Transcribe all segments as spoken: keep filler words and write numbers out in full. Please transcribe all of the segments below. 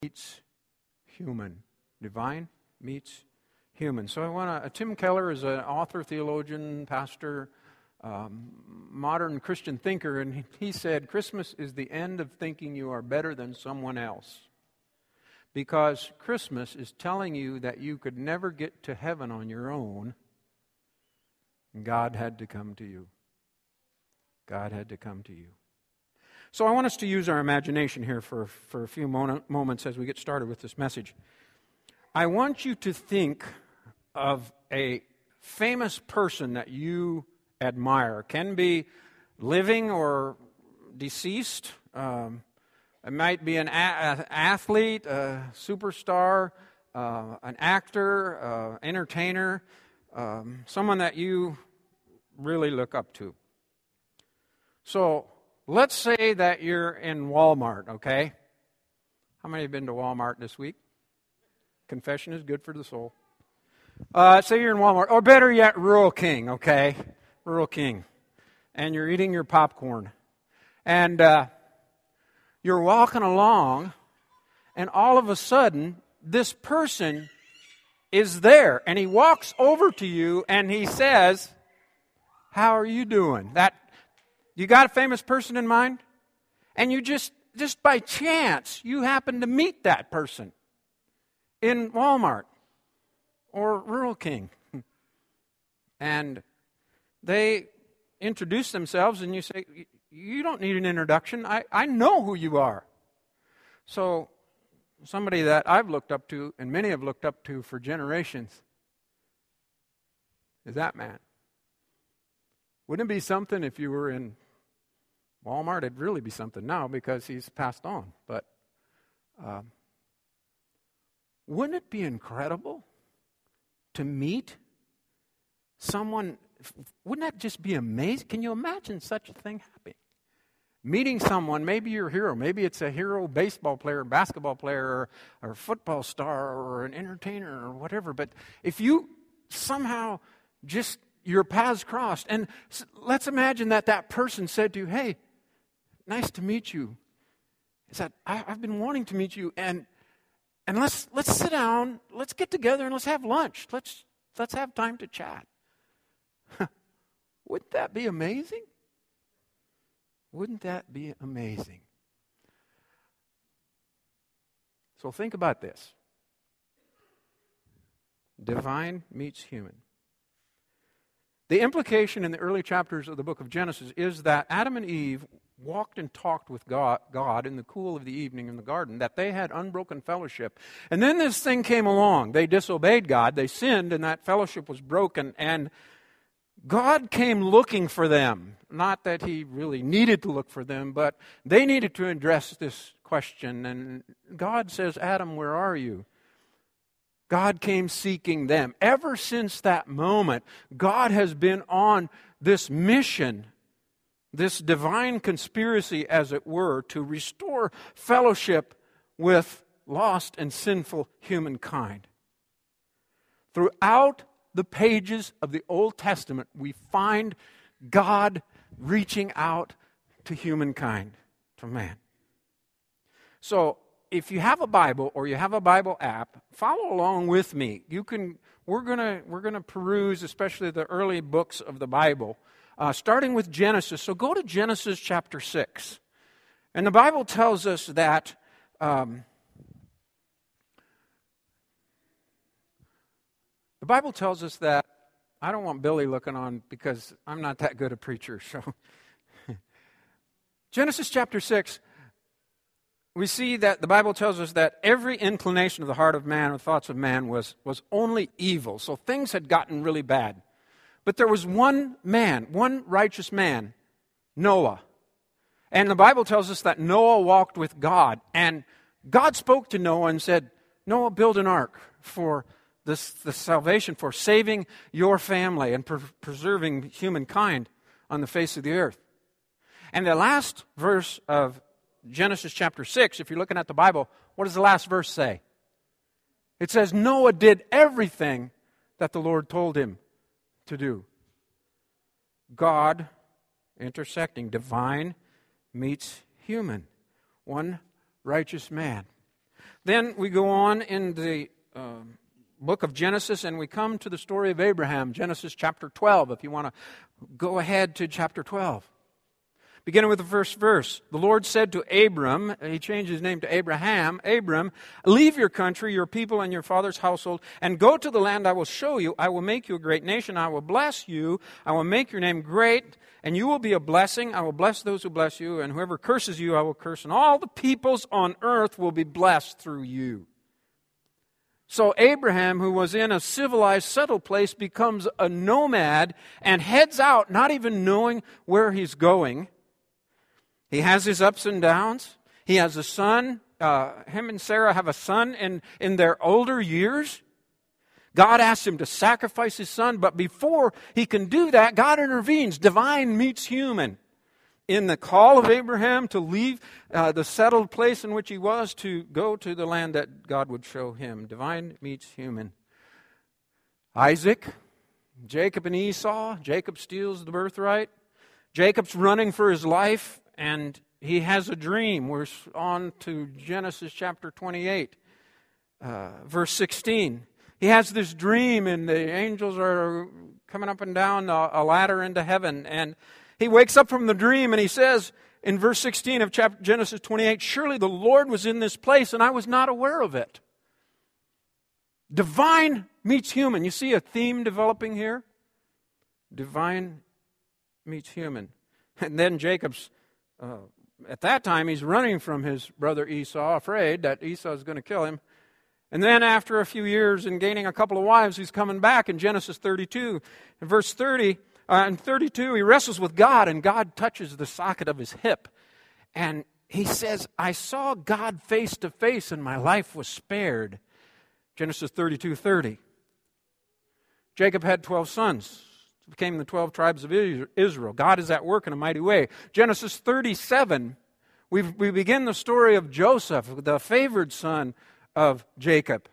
meets human. Divine meets human. So I want to, Tim Keller is an author, theologian, pastor, um, modern Christian thinker, and he, he said, Christmas is the end of thinking you are better than someone else. Because Christmas is telling you that you could never get to heaven on your own, and God had to come to you. God had to come to you. So I want us to use our imagination here for, for a few mo- moments as we get started with this message. I want you to think of a famous person that you admire. Can be living or deceased. Um, it might be an a- athlete, a superstar, uh, an actor, uh, entertainer, um, someone that you really look up to. So let's say that you're in Walmart, okay? How many have been to Walmart this week? Confession is good for the soul. Uh, say you're in Walmart, or better yet, Rural King, okay? Rural King. And you're eating your popcorn. And uh, you're walking along, and all of a sudden, this person is there. And he walks over to you, and he says, how are you doing? That You got a famous person in mind? And you just, just by chance, you happen to meet that person in Walmart or Rural King. And they introduce themselves and you say, you don't need an introduction. I, I know who you are. So somebody that I've looked up to and many have looked up to for generations is that man. Wouldn't it be something if you were in Walmart? It'd really be something now because he's passed on. But um, wouldn't it be incredible to meet someone? Wouldn't that just be amazing? Can you imagine such a thing happening? Meeting someone, maybe your hero, maybe it's a hero baseball player, basketball player, or, or a football star, or an entertainer, or whatever. But if you somehow just, your paths crossed, and let's imagine that that person said to you, hey, nice to meet you. He said, I, I've been wanting to meet you, and and let's let's sit down, let's get together, and let's have lunch. Let's let's have time to chat. Wouldn't that be amazing? Wouldn't that be amazing? So think about this. Divine meets human. The implication in the early chapters of the book of Genesis is that Adam and Eve walked and talked with God, God in the cool of the evening in the garden, that they had unbroken fellowship. And then this thing came along. They disobeyed God. They sinned, and that fellowship was broken. And God came looking for them. Not that He really needed to look for them, but they needed to address this question. And God says, Adam, where are you? God came seeking them. Ever since that moment, God has been on this mission, this divine conspiracy, as it were, to restore fellowship with lost and sinful humankind. Throughout the pages of the Old Testament, we find God reaching out to humankind, to man. So, if you have a Bible or you have a Bible app, follow along with me. You can. We're gonna we're gonna peruse, especially the early books of the Bible, uh, starting with Genesis. So go to Genesis chapter six, and the Bible tells us that um, the Bible tells us that. I don't want Billy looking on because I'm not that good a preacher. So Genesis chapter six. We see that the Bible tells us that every inclination of the heart of man, or thoughts of man, was, was only evil. So things had gotten really bad. But there was one man, one righteous man, Noah. And the Bible tells us that Noah walked with God. And God spoke to Noah and said, Noah, build an ark for this, this salvation, for saving your family and pre- preserving humankind on the face of the earth. And the last verse of Genesis chapter six, if you're looking at the Bible, what does the last verse say? It says, Noah did everything that the Lord told him to do. God intersecting, divine meets human. One righteous man. Then we go on in the uh, book of Genesis, and we come to the story of Abraham, Genesis chapter twelve, if you want to go ahead to chapter twelve. Beginning with the first verse, the Lord said to Abram, he changed his name to Abraham, Abram, leave your country, your people, and your father's household, and go to the land I will show you. I will make you a great nation. I will bless you. I will make your name great, and you will be a blessing. I will bless those who bless you, and whoever curses you, I will curse. And all the peoples on earth will be blessed through you. So Abraham, who was in a civilized, settled place, becomes a nomad and heads out, not even knowing where he's going. He has his ups and downs. He has a son. Uh, him and Sarah have a son in, in their older years. God asks him to sacrifice his son, but before he can do that, God intervenes. Divine meets human. In the call of Abraham to leave uh, the settled place in which he was to go to the land that God would show him. Divine meets human. Isaac, Jacob and Esau. Jacob steals the birthright. Jacob's running for his life. And he has a dream. We're on to Genesis chapter twenty-eight, uh, verse sixteen. He has this dream, and the angels are coming up and down a, a ladder into heaven. And he wakes up from the dream, and he says in verse sixteen of chapter, Genesis twenty-eight, surely the Lord was in this place, and I was not aware of it. Divine meets human. You see a theme developing here? Divine meets human. And then Jacob's Uh, at that time, he's running from his brother Esau, afraid that Esau is going to kill him. And then after a few years and gaining a couple of wives, he's coming back in Genesis thirty-two. In verse thirty, uh, in thirty-two, he wrestles with God, and God touches the socket of his hip. And he says, I saw God face to face, and my life was spared. Genesis thirty-two thirty. Jacob had twelve sons. Became the twelve tribes of Israel. God is at work in a mighty way. Genesis thirty-seven, we we begin the story of Joseph, the favored son of Jacob.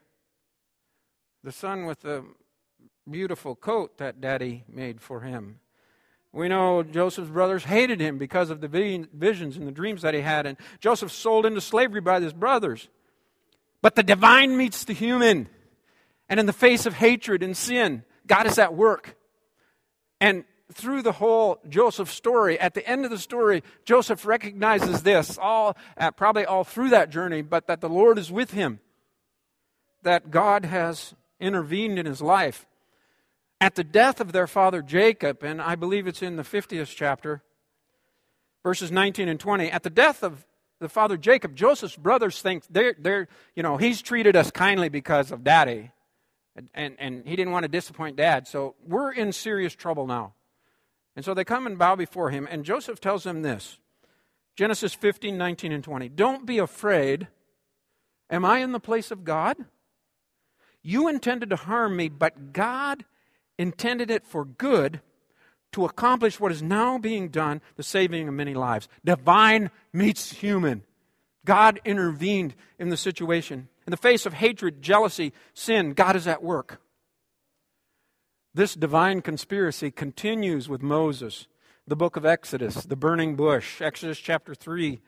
The son with the beautiful coat that daddy made for him. We know Joseph's brothers hated him because of the visions and the dreams that he had. And Joseph sold into slavery by his brothers. But the divine meets the human. And in the face of hatred and sin, God is at work. And through the whole Joseph story, at the end of the story, Joseph recognizes this, all uh, probably all through that journey, but that the Lord is with him, that God has intervened in his life. At the death of their father Jacob, and I believe it's in the fiftieth chapter, verses nineteen and twenty, at the death of the father Jacob, Joseph's brothers think they're, they're you know, he's treated us kindly because of daddy. And, and he didn't want to disappoint Dad. So we're in serious trouble now. And so they come and bow before him. And Joseph tells them this. Genesis fifteen, nineteen, and twenty. Don't be afraid. Am I in the place of God? You intended to harm me, but God intended it for good to accomplish what is now being done, the saving of many lives. Divine meets human. God intervened in the situation. In the face of hatred, jealousy, sin, God is at work. This divine conspiracy continues with Moses, the book of Exodus, the burning bush, Exodus chapter three.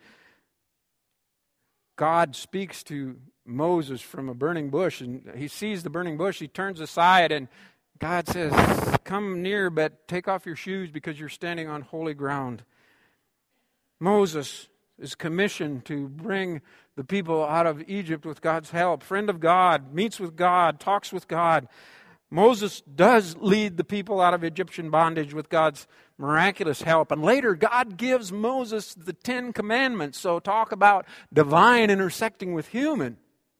God speaks to Moses from a burning bush, and he sees the burning bush. He turns aside, and God says, come near, but take off your shoes because you're standing on holy ground. Moses is commissioned to bring the people out of Egypt with God's help. Friend of God, meets with God, talks with God. Moses does lead the people out of Egyptian bondage with God's miraculous help. And later, God gives Moses the Ten Commandments. So talk about divine intersecting with human.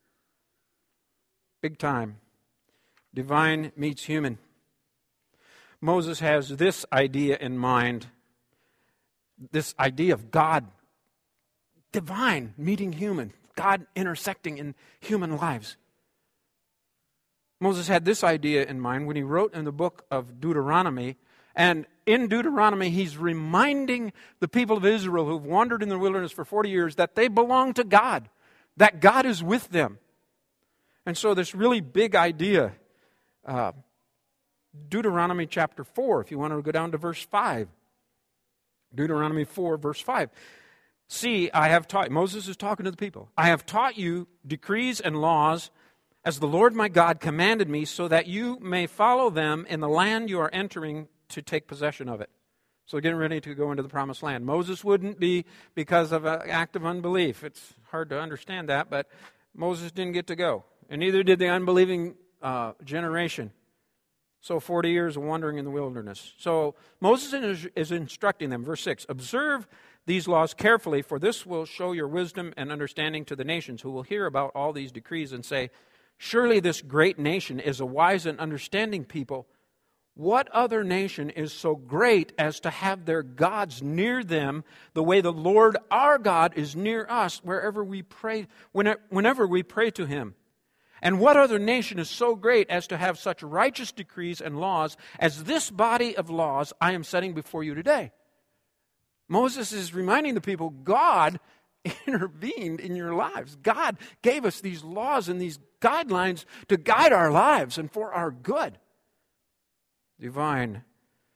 Big time. Divine meets human. Moses has this idea in mind. This idea of God divine meeting human, God intersecting in human lives. Moses had this idea in mind when he wrote in the book of Deuteronomy. And in Deuteronomy, he's reminding the people of Israel who've wandered in the wilderness for forty years that they belong to God, that God is with them. And so this really big idea, uh, Deuteronomy chapter four, if you want to go down to verse five. Deuteronomy four, verse five. See, I have taught, Moses is talking to the people, I have taught you decrees and laws as the Lord my God commanded me, so that you may follow them in the land you are entering to take possession of it. So getting ready to go into the promised land. Moses wouldn't be because of an act of unbelief. It's hard to understand that, but Moses didn't get to go. And neither did the unbelieving uh, generation. So forty years of wandering in the wilderness. So Moses is, is instructing them. Verse six, observe these laws carefully, for this will show your wisdom and understanding to the nations, who will hear about all these decrees and say, surely this great nation is a wise and understanding people. What other nation is so great as to have their gods near them the way the Lord our God is near us wherever we pray, whenever we pray to Him? And what other nation is so great as to have such righteous decrees and laws as this body of laws I am setting before you today? Moses is reminding the people, God intervened in your lives. God gave us these laws and these guidelines to guide our lives and for our good. Divine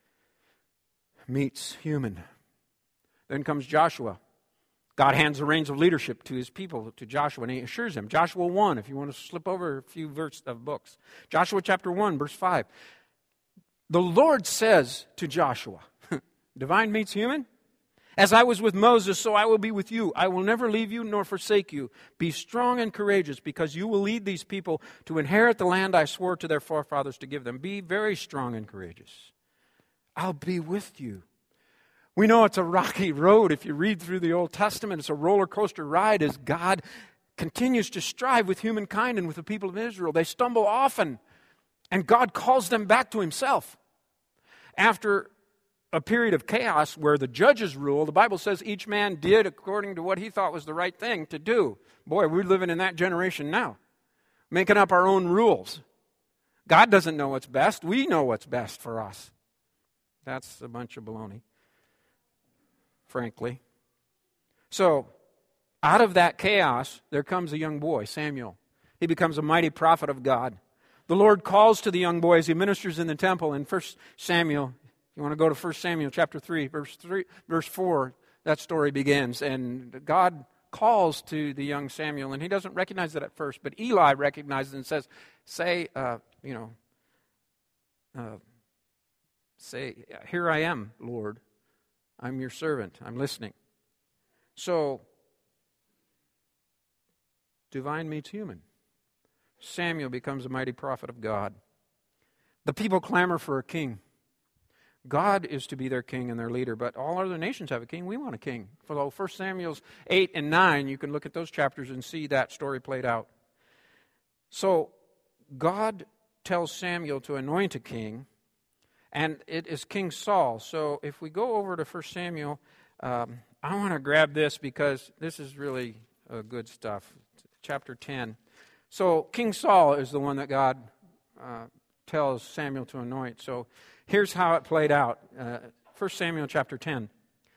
meets human. Then comes Joshua. God hands the reins of leadership to His people, to Joshua, and He assures him. Joshua one, if you want to slip over a few verses of books. Joshua chapter one, verse five. The Lord says to Joshua, divine meets human. As I was with Moses, so I will be with you. I will never leave you nor forsake you. Be strong and courageous, because you will lead these people to inherit the land I swore to their forefathers to give them. Be very strong and courageous. I'll be with you. We know it's a rocky road. If you read through the Old Testament, it's a roller coaster ride as God continues to strive with humankind and with the people of Israel. They stumble often, and God calls them back to Himself. After a period of chaos where the judges rule, the Bible says each man did according to what he thought was the right thing to do. Boy, we're living in that generation now, making up our own rules. God doesn't know what's best. We know what's best for us. That's a bunch of baloney, frankly. So, out of that chaos, there comes a young boy, Samuel. He becomes a mighty prophet of God. The Lord calls to the young boy as he ministers in the temple in First Samuel. You want to go to First Samuel chapter three, verse three, verse four, that story begins. And God calls to the young Samuel, and he doesn't recognize it at first, but Eli recognizes it and says, say, uh, you know, uh, say, here I am, Lord. I'm your servant. I'm listening. So, divine meets human. Samuel becomes a mighty prophet of God. The people clamor for a king. God is to be their king and their leader, but all other nations have a king. We want a king. So First Samuel eight and nine, you can look at those chapters and see that story played out. So God tells Samuel to anoint a king, and it is King Saul. So if we go over to First Samuel, um, I want to grab this because this is really uh, good stuff. Chapter ten. So King Saul is the one that God uh, tells Samuel to anoint. So here's how it played out. Uh, First Samuel chapter ten.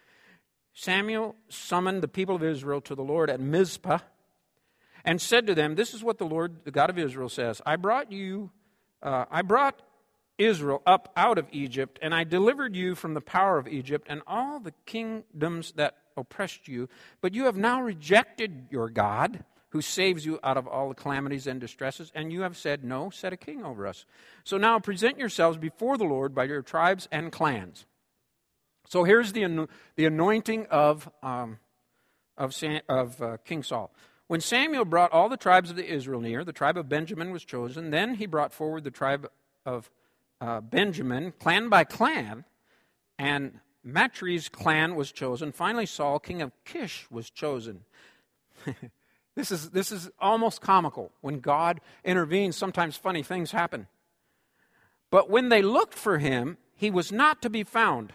Samuel summoned the people of Israel to the Lord at Mizpah and said to them, this is what the Lord, the God of Israel, says. I brought you, uh, I brought Israel up out of Egypt, and I delivered you from the power of Egypt and all the kingdoms that oppressed you. But you have now rejected your God, who saves you out of all the calamities and distresses, and you have said, no, set a king over us. So now present yourselves before the Lord by your tribes and clans. So here's the the anointing of um, of, Sam, of uh, King Saul. When Samuel brought all the tribes of the Israel near, the tribe of Benjamin was chosen. Then he brought forward the tribe of uh, Benjamin, clan by clan, and Matri's clan was chosen. Finally, Saul, king of Kish, was chosen. This is this is almost comical. When God intervenes, sometimes funny things happen. But when they looked for him, he was not to be found.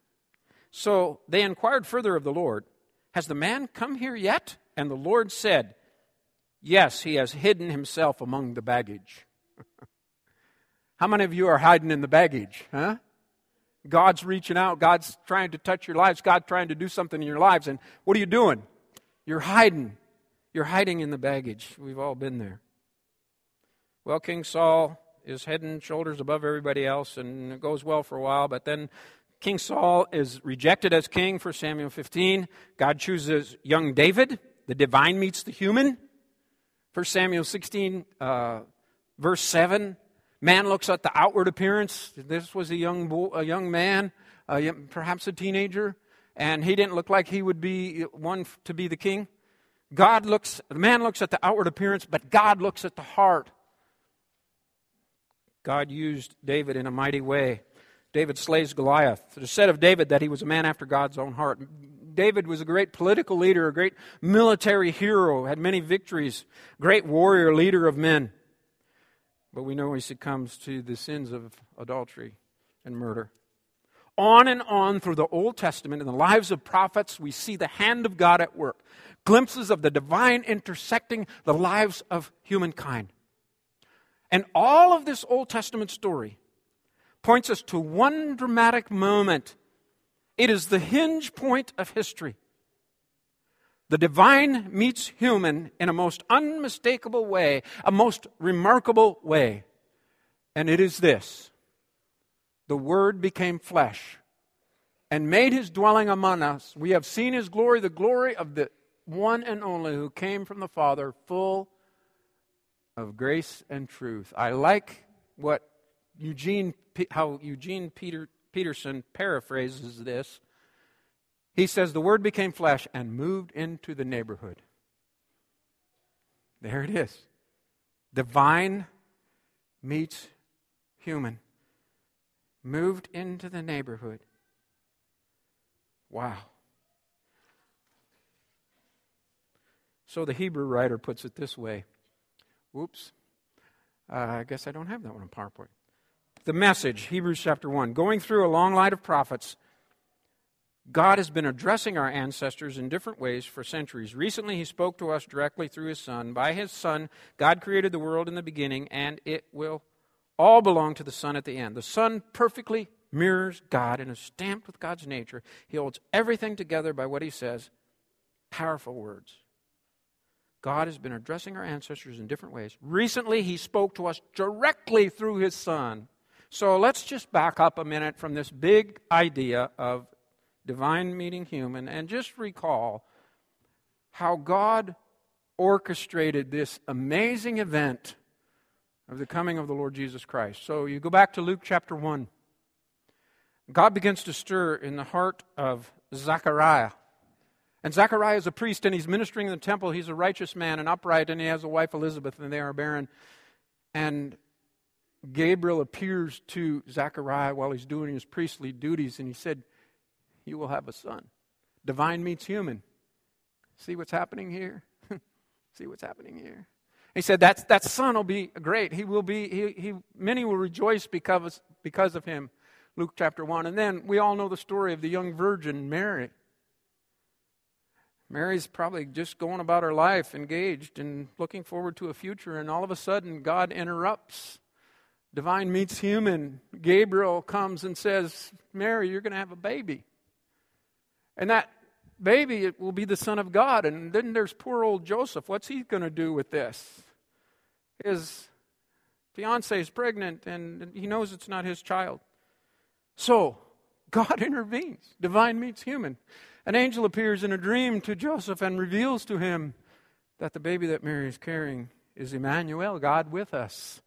So they inquired further of the Lord, has the man come here yet? And the Lord said, yes, he has hidden himself among the baggage. How many of you are hiding in the baggage? Huh? God's reaching out. God's trying to touch your lives. God's trying to do something in your lives. And what are you doing? You're hiding. You're hiding in the baggage. We've all been there. Well, King Saul is head and shoulders above everybody else, and it goes well for a while, but then King Saul is rejected as king, First Samuel fifteen. God chooses young David. The divine meets the human. First Samuel sixteen, uh, verse seven. Man looks at the outward appearance. This was a young boy, a young man, uh, perhaps a teenager, and he didn't look like he would be one to be the king. God looks, the man looks at the outward appearance, but God looks at the heart. God used David in a mighty way. David slays Goliath. It is said of David that he was a man after God's own heart. David was a great political leader, a great military hero, had many victories, great warrior, leader of men. But we know he succumbs to the sins of adultery and murder. On and on through the Old Testament, in the lives of prophets, we see the hand of God at work. Glimpses of the divine intersecting the lives of humankind. And all of this Old Testament story points us to one dramatic moment. It is the hinge point of history. The divine meets human in a most unmistakable way, a most remarkable way. And it is this: the Word became flesh and made his dwelling among us. We have seen his glory, the glory of the one and only who came from the Father, full of grace and truth. I like what Eugene, how Eugene Peter, Peterson paraphrases this. He says, the Word became flesh and moved into the neighborhood. There it is. Divine meets human. Moved into the neighborhood. Wow. So the Hebrew writer puts it this way. Whoops. Uh, I guess I don't have that one on PowerPoint. The Message, Hebrews chapter one. Going through a long line of prophets, God has been addressing our ancestors in different ways for centuries. Recently, he spoke to us directly through his Son. By his Son, God created the world in the beginning, and it will all belong to the Son at the end. The Son perfectly mirrors God and is stamped with God's nature. He holds everything together by what he says. Powerful words. God has been addressing our ancestors in different ways. Recently, he spoke to us directly through his Son. So let's just back up a minute from this big idea of divine meeting human and just recall how God orchestrated this amazing event of the coming of the Lord Jesus Christ. So you go back to Luke chapter one. God begins to stir in the heart of Zechariah. And Zechariah is a priest, and he's ministering in the temple. He's a righteous man and upright, and he has a wife, Elizabeth, and they are barren. And Gabriel appears to Zechariah while he's doing his priestly duties, and he said, you will have a son. Divine meets human. See what's happening here? See what's happening here? He said, that, that son will be great. He will be, he, he, many will rejoice because, because of him. Luke chapter one. And then we all know the story of the young virgin, Mary. Mary's probably just going about her life, engaged and looking forward to a future, and all of a sudden God interrupts. Divine meets human. Gabriel comes and says, Mary, you're going to have a baby. And that baby it will be the Son of God. And then there's poor old Joseph. What's he going to do with this? His fiancée is pregnant, and he knows it's not his child. So, God intervenes. Divine meets human. An angel appears in a dream to Joseph and reveals to him that the baby that Mary is carrying is Emmanuel, God with us.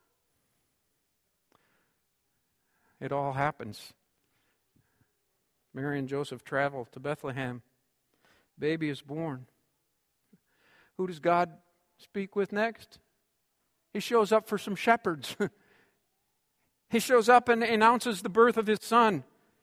It all happens. Mary and Joseph travel to Bethlehem. Baby is born. Who does God speak with next? He shows up for some shepherds. He shows up and announces the birth of his son.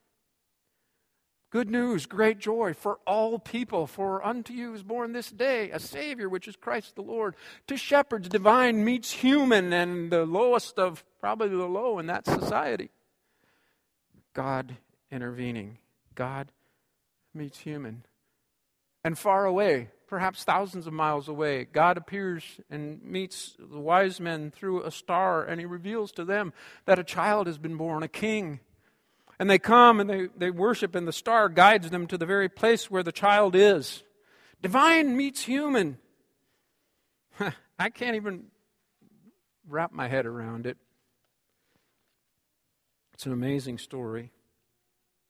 Good news, great joy for all people. For unto you is born this day a Savior, which is Christ the Lord. To shepherds, divine meets human, and the lowest of probably the low in that society. God intervening. God meets human. And far away, perhaps thousands of miles away, God appears and meets the wise men through a star, and he reveals to them that a child has been born, a king. And they come and they, they worship, and the star guides them to the very place where the child is. Divine meets human. I can't even wrap my head around it. It's an amazing story.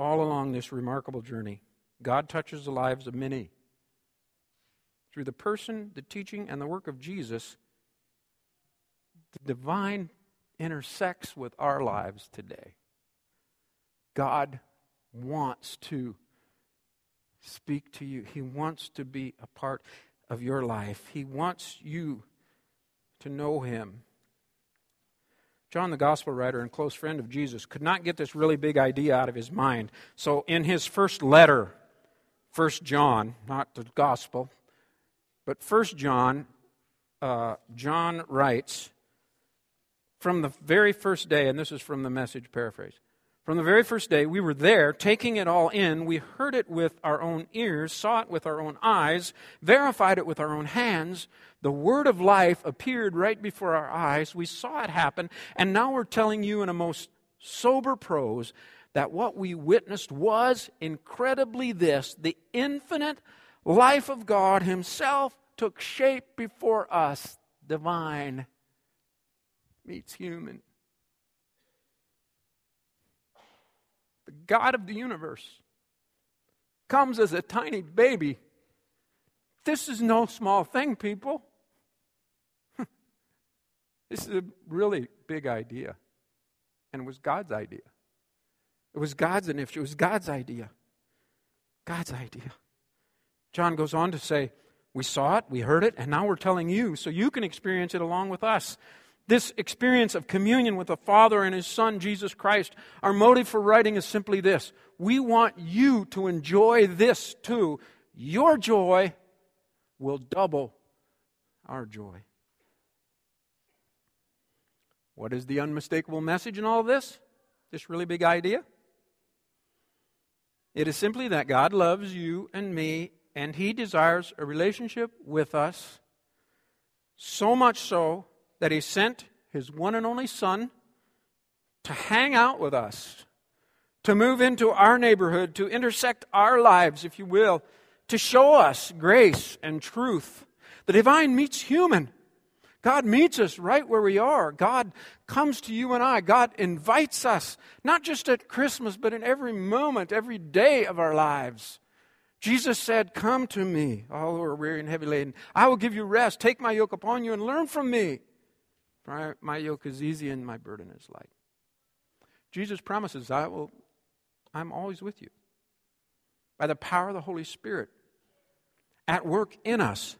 all along this remarkable journey. God touches the lives of many. Through the person, the teaching, and the work of Jesus, the divine intersects with our lives today. God wants to speak to you. He wants to be a part of your life. He wants you to know Him. John, the gospel writer and close friend of Jesus, could not get this really big idea out of his mind. So in his first letter, First John, not the gospel, but First John, uh, John writes, from the very first day, and this is from the Message paraphrase, from the very first day, we were there, taking it all in. We heard it with our own ears, saw it with our own eyes, verified it with our own hands. The word of life appeared right before our eyes. We saw it happen, and now we're telling you in a most sober prose that what we witnessed was incredibly this: the infinite life of God Himself took shape before us. Divine meets human. The God of the universe comes as a tiny baby. This is no small thing, people. This is a really big idea. And it was God's idea. It was God's initiative. It was God's idea. God's idea. John goes on to say, we saw it, we heard it, and now we're telling you so you can experience it along with us. This experience of communion with the Father and His Son, Jesus Christ, our motive for writing is simply this: we want you to enjoy this too. Your joy will double our joy. What is the unmistakable message in all of this? This really big idea? It is simply that God loves you and me, and He desires a relationship with us, so much so that He sent His one and only Son to hang out with us, to move into our neighborhood, to intersect our lives, if you will, to show us grace and truth. The divine meets human. God meets us right where we are. God comes to you and I. God invites us, not just at Christmas, but in every moment, every day of our lives. Jesus said, come to me, all who are weary and heavy laden. I will give you rest. Take my yoke upon you and learn from me. For my yoke is easy and my burden is light. Jesus promises, I will, I'm always with you. By the power of the Holy Spirit at work in us.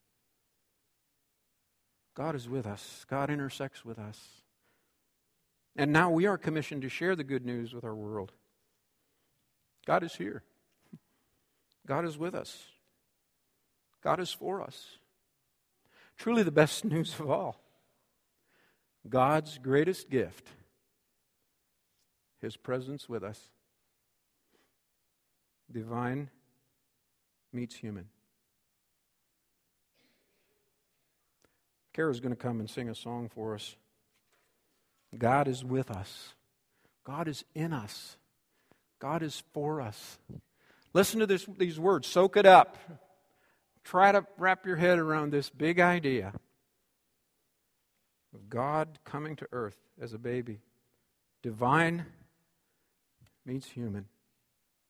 God is with us. God intersects with us. And now we are commissioned to share the good news with our world. God is here. God is with us. God is for us. Truly the best news of all. God's greatest gift, His presence with us. Divine meets human. Kara's going to come and sing a song for us. God is with us. God is in us. God is for us. Listen to this, these words. Soak it up. Try to wrap your head around this big idea of God coming to earth as a baby. Divine meets human.